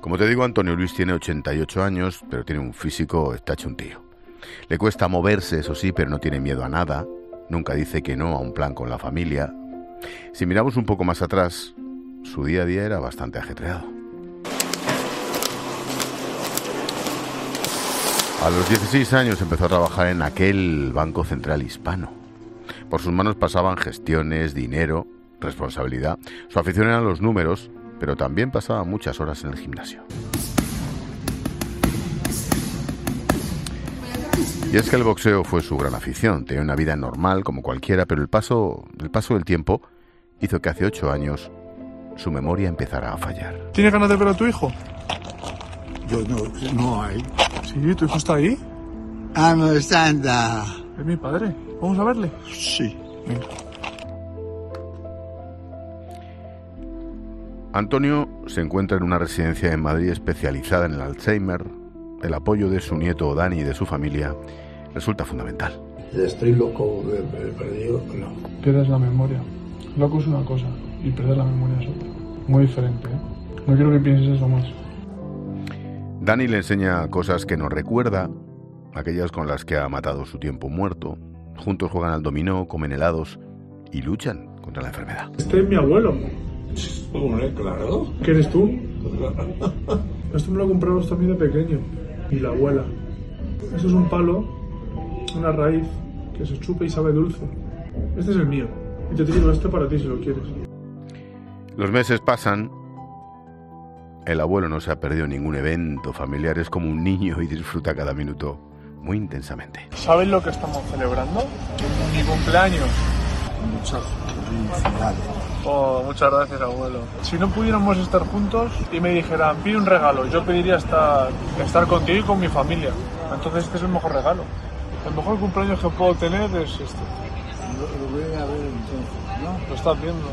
Como te digo, Antonio Luis tiene 88 años, pero tiene un físico, está hecho un tío. Le cuesta moverse, eso sí, pero no tiene miedo a nada. Nunca dice que no a un plan con la familia. Si miramos un poco más atrás, su día a día era bastante ajetreado. A los 16 años empezó a trabajar en aquel Banco Central Hispano. Por sus manos pasaban gestiones, dinero, responsabilidad. Su afición eran los números, pero también pasaba muchas horas en el gimnasio. Y es que el boxeo fue su gran afición. Tenía una vida normal como cualquiera, pero el paso del tiempo hizo que hace 8 años su memoria empezara a fallar. ¿Tienes ganas de ver a tu hijo? Yo no hay. Sí, ¿tu hijo está ahí? No está. Es mi padre. ¿Vamos a verle? Sí. Venga. Antonio se encuentra en una residencia en Madrid especializada en el Alzheimer. El apoyo de su nieto Dani y de su familia resulta fundamental. Estoy loco, perdido, no. Pierdes la memoria. Loco es una cosa y perder la memoria es otra. Muy diferente, ¿eh? No quiero que pienses eso más. Dani le enseña cosas que no recuerda, aquellas con las que ha matado su tiempo muerto. Juntos juegan al dominó, comen helados y luchan contra la enfermedad. Este es mi abuelo. Hombre, claro. ¿Quién eres tú? Esto me lo compraron también de pequeño. Y la abuela. Esto es un palo, una raíz que se chupa y sabe dulce. Este es el mío. Y te tiro este para ti si lo quieres. Los meses pasan. El abuelo no se ha perdido ningún evento familiar. Es como un niño y disfruta cada minuto muy intensamente. ¿Sabes lo que estamos celebrando? Mi cumpleaños. Muchas felicidades. Oh, muchas gracias, abuelo. Si no pudiéramos estar juntos y me dijeran, pide un regalo, yo pediría estar contigo y con mi familia. Entonces este es el mejor regalo. El mejor cumpleaños que puedo tener es este. Lo voy a ver entonces, ¿no? Lo estás viendo.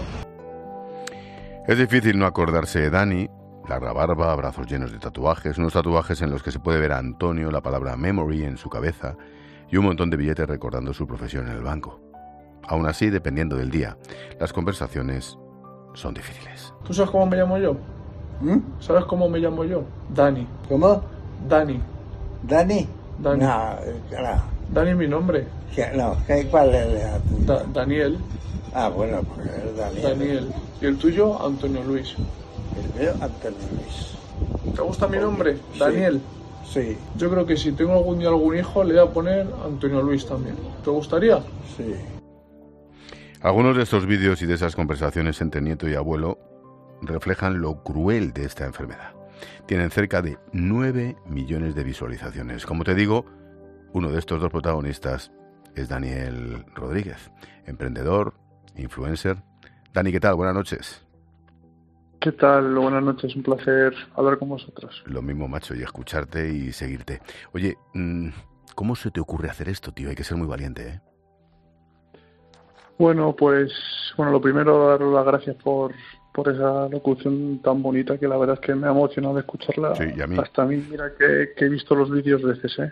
Es difícil no acordarse de Dani. Larga barba, brazos llenos de tatuajes, unos tatuajes en los que se puede ver a Antonio, la palabra memory en su cabeza y un montón de billetes recordando su profesión en el banco. Aún así, dependiendo del día, las conversaciones son difíciles. ¿Tú sabes cómo me llamo yo? ¿Sabes cómo me llamo yo? Dani. ¿Cómo? Dani. ¿Dani? Dani. No, claro. Dani es mi nombre. ¿Cuál es tu? Daniel. Bueno, pues es Daniel. Daniel. ¿Y el tuyo? Antonio Luis. El mío, Antonio Luis. ¿Te gusta mi nombre? Daniel. Sí. Yo creo que si tengo algún día algún hijo, le voy a poner Antonio Luis también. ¿Te gustaría? Sí. Algunos de estos vídeos y de esas conversaciones entre nieto y abuelo reflejan lo cruel de esta enfermedad. Tienen cerca de 9 millones de visualizaciones. Como te digo, uno de estos dos protagonistas es Daniel Rodríguez, emprendedor, influencer. Dani, ¿qué tal? Buenas noches. ¿Qué tal? Buenas noches, un placer hablar con vosotros. Lo mismo, macho, y escucharte y seguirte. Oye, ¿cómo se te ocurre hacer esto, tío? Hay que ser muy valiente, ¿eh? Bueno, pues, lo primero, daros las gracias por esa locución tan bonita que la verdad es que me ha emocionado escucharla. Sí, y a mí. Hasta a mí, mira que he visto los vídeos veces, ¿eh?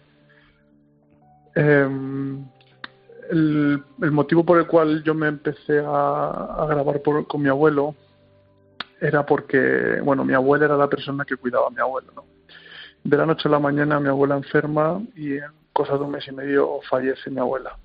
El motivo por el cual yo me empecé a grabar con mi abuelo era porque, mi abuela era la persona que cuidaba a mi abuelo, ¿no? De la noche a la mañana mi abuela enferma y en cosa de un mes y medio fallece mi abuela.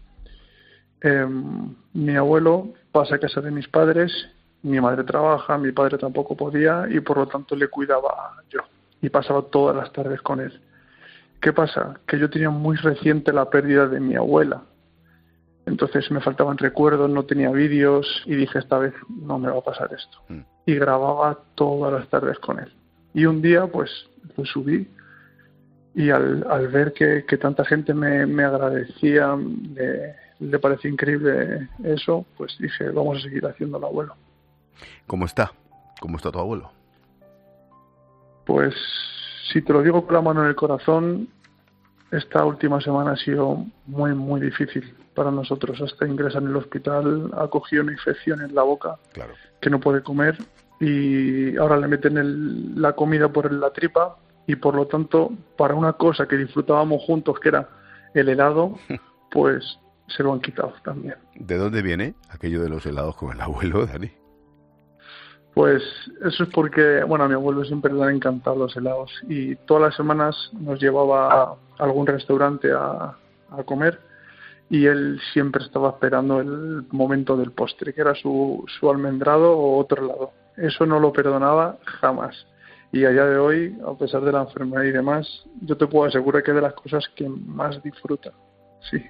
Mi abuelo pasa a casa de mis padres, mi madre trabaja, mi padre tampoco podía y por lo tanto le cuidaba yo y pasaba todas las tardes con él. ¿Qué pasa? Que yo tenía muy reciente la pérdida de mi abuela. Entonces me faltaban recuerdos, no tenía vídeos y dije, esta vez no me va a pasar esto. Y grababa todas las tardes con él. Y un día pues lo subí y al ver que tanta gente me agradecía, le pareció increíble eso, pues dije, vamos a seguir haciendo al abuelo. ¿Cómo está? ¿Cómo está tu abuelo? Pues si te lo digo con la mano en el corazón, esta última semana ha sido muy, muy difícil para nosotros. Hasta ingresa en el hospital, ha cogido una infección en la boca, claro, que no puede comer y ahora le meten la comida por la tripa y por lo tanto, para una cosa que disfrutábamos juntos, que era el helado, pues se lo han quitado también. ¿De dónde viene aquello de los helados con el abuelo, Dani? Pues eso es porque, bueno, a mi abuelo siempre le han encantado los helados y todas las semanas nos llevaba a algún restaurante a comer y él siempre estaba esperando el momento del postre, que era su almendrado o otro helado. Eso no lo perdonaba jamás. Y a día de hoy, a pesar de la enfermedad y demás, yo te puedo asegurar que es de las cosas que más disfruta. Sí.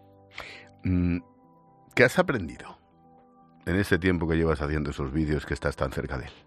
¿Qué has aprendido en ese tiempo que llevas haciendo esos vídeos que estás tan cerca de él?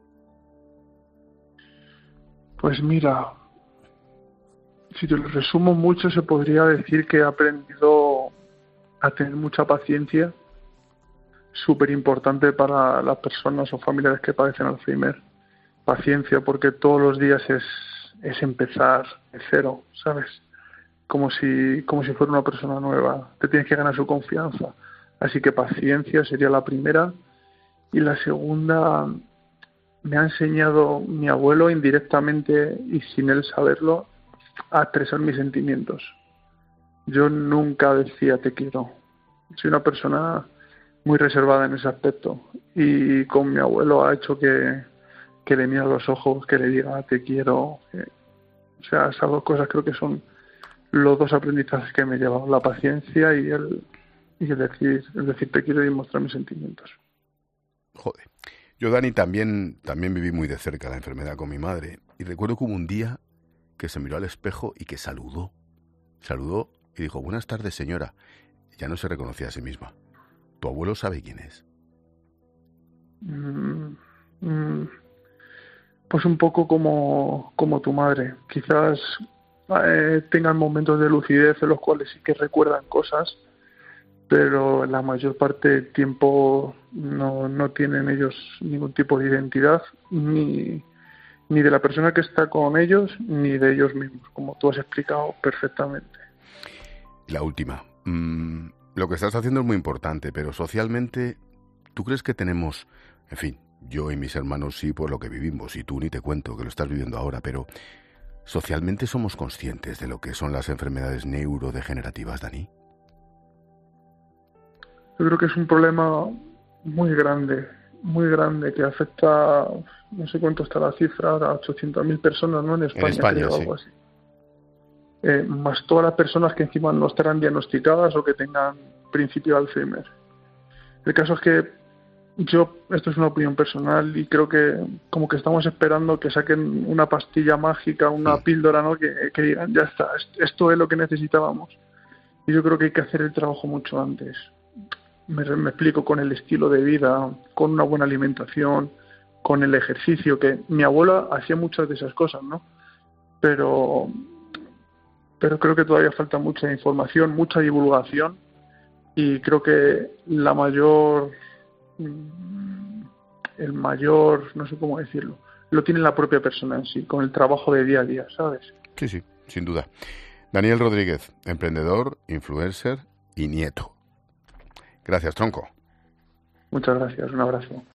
Pues mira, si te lo resumo mucho, se podría decir que he aprendido a tener mucha paciencia, súper importante para las personas o familiares que padecen Alzheimer. Paciencia, porque todos los días es empezar de cero, ¿sabes? Como si fuera una persona nueva. Te tienes que ganar su confianza. Así que paciencia sería la primera. Y la segunda, me ha enseñado mi abuelo indirectamente y sin él saberlo a expresar mis sentimientos. Yo nunca decía te quiero. Soy una persona muy reservada en ese aspecto. Y con mi abuelo ha hecho que le mire a los ojos, que le diga te quiero. O sea, esas dos cosas creo que son los dos aprendizajes que me he llevado, la paciencia y el decir te quiero y mostrar mis sentimientos. Joder. Yo, Dani, también viví muy de cerca la enfermedad con mi madre y recuerdo que hubo un día que se miró al espejo y que saludó y dijo buenas tardes señora. Ya no se reconocía a sí misma. ¿Tu abuelo sabe quién es? Pues un poco como tu madre. Quizás tengan momentos de lucidez en los cuales sí que recuerdan cosas, pero la mayor parte del tiempo no tienen ellos ningún tipo de identidad, ni de la persona que está con ellos, ni de ellos mismos, como tú has explicado perfectamente. La última. Lo que estás haciendo es muy importante, pero socialmente, ¿tú crees que tenemos, en fin, yo y mis hermanos sí por lo que vivimos, y tú ni te cuento que lo estás viviendo ahora, pero socialmente somos conscientes de lo que son las enfermedades neurodegenerativas, Dani? Yo creo que es un problema muy grande, que afecta, no sé cuánto está la cifra, a 800.000 personas, ¿no? En España creo, sí. Algo así. Más todas las personas que encima no estarán diagnosticadas o que tengan principio de Alzheimer. El caso es que esto es una opinión personal y creo que como que estamos esperando que saquen una pastilla mágica, una píldora, ¿no? Que digan, ya está, esto es lo que necesitábamos. Y yo creo que hay que hacer el trabajo mucho antes. Me explico, con el estilo de vida, con una buena alimentación, con el ejercicio, que mi abuela hacía muchas de esas cosas, ¿no? Pero creo que todavía falta mucha información, mucha divulgación y creo que el mayor, no sé cómo decirlo, lo tiene la propia persona en sí, con el trabajo de día a día, ¿sabes? Sí, sin duda. Daniel Rodríguez, emprendedor, influencer y nieto. Gracias, tronco. Muchas gracias, un abrazo.